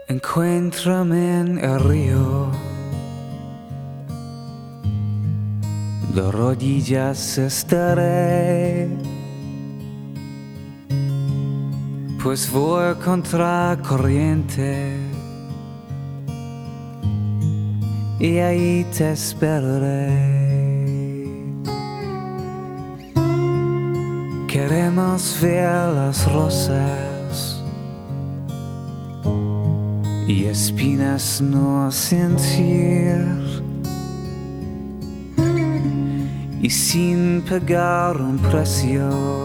Encuéntrame en el río, de rodillas estaré, pues voy contra corriente y ahí te esperaré. Queremos ver las rosas y espinas no sentir, y sin pagar un precio